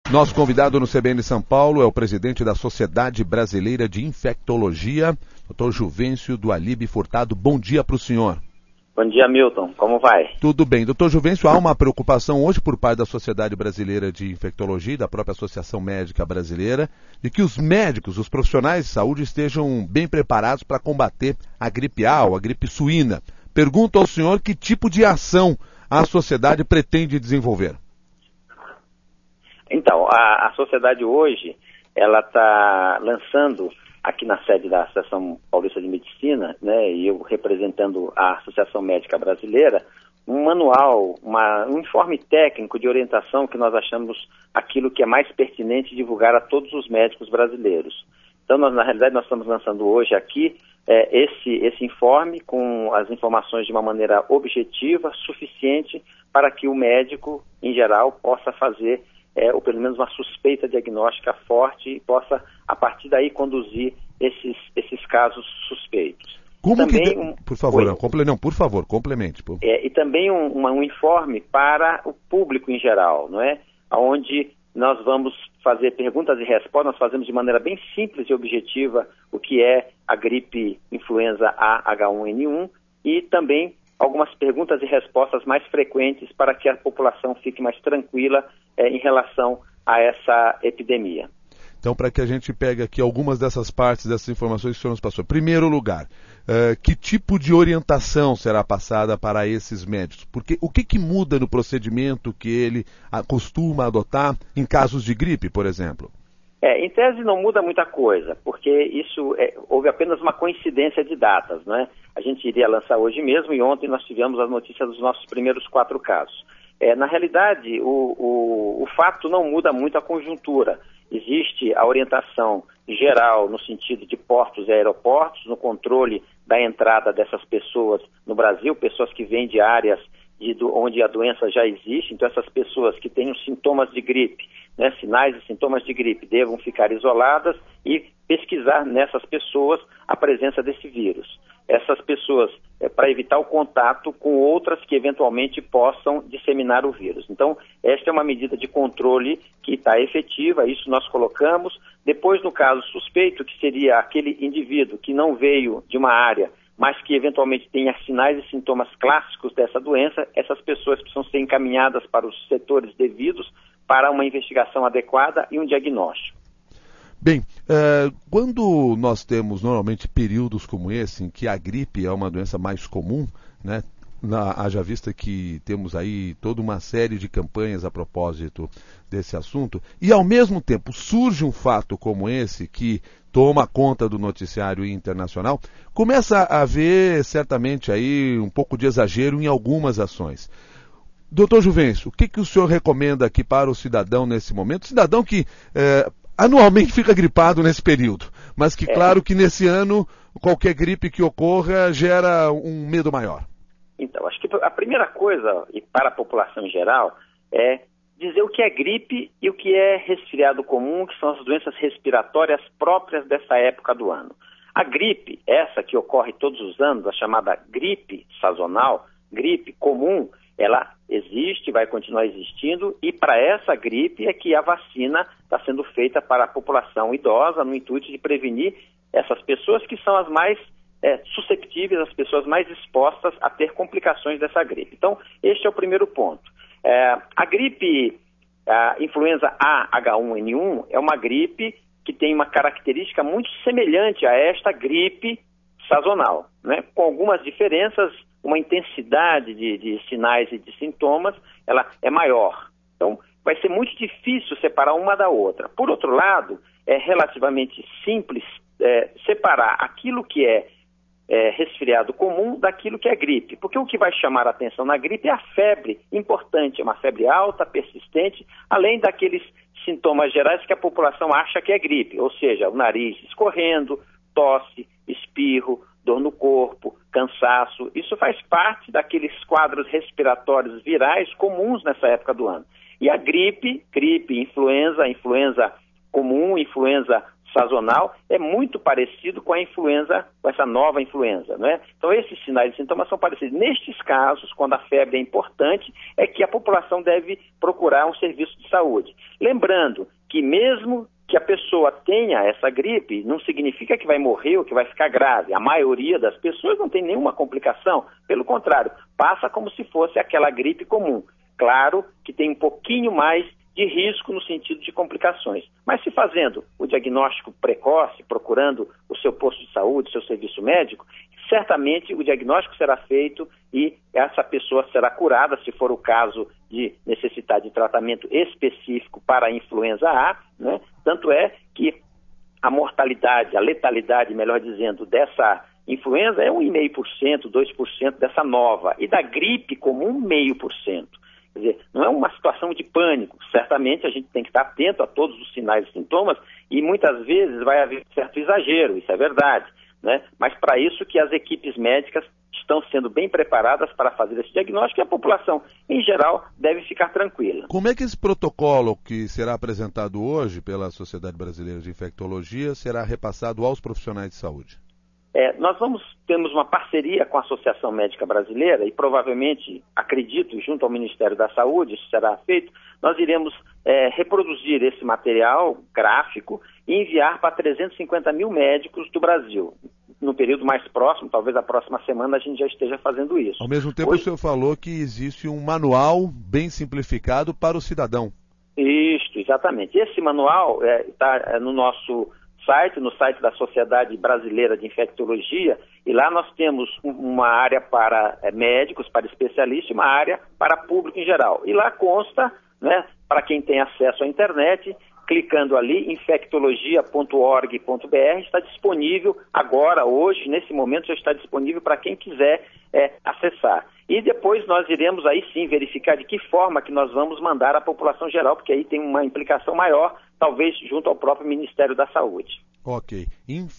Nosso convidado no CBN São Paulo é o presidente da Sociedade Brasileira de Infectologia, Dr. Juvencio do Alibe Furtado. Bom dia para o senhor. Bom dia, Milton. Como vai? Tudo bem. Dr. Juvencio, há uma preocupação hoje por parte da Sociedade Brasileira de Infectologia e da própria Associação Médica Brasileira de que os médicos, os profissionais de saúde estejam bem preparados para combater a gripe A ou a gripe suína. Pergunto ao senhor que tipo de ação a sociedade pretende desenvolver. Então, a sociedade hoje, ela está lançando aqui na sede da Associação Paulista de Medicina, né, e eu representando a Associação Médica Brasileira, um manual, um informe técnico de orientação que nós achamos aquilo que é mais pertinente divulgar a todos os médicos brasileiros. Então, na realidade, nós estamos lançando hoje aqui esse informe com as informações de uma maneira objetiva, suficiente para que o médico, em geral, possa fazer ou pelo menos uma suspeita diagnóstica forte e possa, a partir daí, conduzir esses casos suspeitos. Como também que... Por favor, por favor, complemente. E também um informe para o público em geral, não é? Onde nós vamos fazer perguntas e respostas, nós fazemos de maneira bem simples e objetiva o que é a gripe influenza A H1N1 e também algumas perguntas e respostas mais frequentes para que a população fique mais tranquila em relação a essa epidemia. Então, para que a gente pegue aqui algumas dessas partes, dessas informações que o senhor nos passou. Em primeiro lugar, que tipo de orientação será passada para esses médicos? Porque o que muda no procedimento que ele costuma adotar em casos de gripe, por exemplo? Em tese não muda muita coisa, porque isso houve apenas uma coincidência de datas, não é? A gente iria lançar hoje mesmo e ontem nós tivemos as notícias dos nossos primeiros 4 casos. Na realidade, o fato não muda muito a conjuntura. Existe a orientação geral no sentido de portos e aeroportos, no controle da entrada dessas pessoas no Brasil, pessoas que vêm de áreas onde a doença já existe. Então, essas pessoas que têm os sintomas de gripe, né, sinais e sintomas de gripe, devam ficar isoladas e pesquisar nessas pessoas a presença desse vírus. Essas pessoas, para evitar o contato com outras que eventualmente possam disseminar o vírus. Então, esta é uma medida de controle que está efetiva, isso nós colocamos. Depois, no caso suspeito, que seria aquele indivíduo que não veio de uma área, mas que eventualmente tenha sinais e sintomas clássicos dessa doença, essas pessoas precisam ser encaminhadas para os setores devidos para uma investigação adequada e um diagnóstico. Bem, quando nós temos normalmente períodos como esse, em que a gripe é uma doença mais comum, né, haja vista que temos aí toda uma série de campanhas a propósito desse assunto, e ao mesmo tempo surge um fato como esse, que toma conta do noticiário internacional, começa a haver certamente aí um pouco de exagero em algumas ações. Doutor Juvencio, o que o senhor recomenda aqui para o cidadão nesse momento? Cidadão que anualmente fica gripado nesse período, mas que claro que nesse ano qualquer gripe que ocorra gera um medo maior. Então, acho que a primeira coisa, e para a população em geral, é dizer o que é gripe e o que é resfriado comum, que são as doenças respiratórias próprias dessa época do ano. A gripe, essa que ocorre todos os anos, a chamada gripe sazonal, gripe comum, ela existe, vai continuar existindo, e para essa gripe é que a vacina está sendo feita para a população idosa, no intuito de prevenir essas pessoas que são as mais susceptíveis, as pessoas mais expostas a ter complicações dessa gripe. Então, este é o primeiro ponto. A gripe influenza A H1N1 é uma gripe que tem uma característica muito semelhante a esta gripe sazonal, né? Com algumas diferenças, uma intensidade de sinais e de sintomas, ela é maior. Então, vai ser muito difícil separar uma da outra. Por outro lado, é relativamente simples separar aquilo que é resfriado comum daquilo que é gripe. Porque o que vai chamar a atenção na gripe é a febre importante, é uma febre alta, persistente, além daqueles sintomas gerais que a população acha que é gripe, ou seja, o nariz escorrendo, tosse, espirro, dor no corpo, cansaço. Isso faz parte daqueles quadros respiratórios virais comuns nessa época do ano. E a gripe, influenza comum, influenza sazonal é muito parecido com a influenza, com essa nova influenza, não é? Então esses sinais e sintomas são parecidos. Nestes casos, quando a febre é importante, é que a população deve procurar um serviço de saúde. Lembrando que mesmo que a pessoa tenha essa gripe, não significa que vai morrer ou que vai ficar grave. A maioria das pessoas não tem nenhuma complicação, pelo contrário, passa como se fosse aquela gripe comum. Claro que tem um pouquinho mais de risco no sentido de complicações. Mas se fazendo o diagnóstico precoce, procurando o seu posto de saúde, seu serviço médico, certamente o diagnóstico será feito e essa pessoa será curada, se for o caso de necessitar de tratamento específico para a influenza A, né? Tanto é que a mortalidade, a letalidade, melhor dizendo, dessa influenza é 1,5%, 2% dessa nova, e da gripe comum 0,5%. Quer dizer, não é uma situação de pânico. Certamente a gente tem que estar atento a todos os sinais e sintomas e muitas vezes vai haver certo exagero, isso é verdade, né? Mas para isso que as equipes médicas estão sendo bem preparadas para fazer esse diagnóstico e a população, em geral, deve ficar tranquila. Como é que esse protocolo que será apresentado hoje pela Sociedade Brasileira de Infectologia será repassado aos profissionais de saúde? Nós temos uma parceria com a Associação Médica Brasileira e provavelmente, acredito, junto ao Ministério da Saúde, isso será feito, nós iremos reproduzir esse material gráfico e enviar para 350 mil médicos do Brasil. No período mais próximo, talvez a próxima semana, a gente já esteja fazendo isso. Ao mesmo tempo, o senhor falou que existe um manual bem simplificado para o cidadão. Isso, exatamente. Esse manual está no nosso site, no site da Sociedade Brasileira de Infectologia, e lá nós temos uma área para médicos, para especialistas, e uma área para público em geral. E lá consta, né, para quem tem acesso à internet, clicando ali, infectologia.org.br, está disponível agora, hoje, nesse momento, já está disponível para quem quiser acessar. E depois nós iremos aí sim verificar de que forma que nós vamos mandar à população geral, porque aí tem uma implicação maior, talvez junto ao próprio Ministério da Saúde. Ok.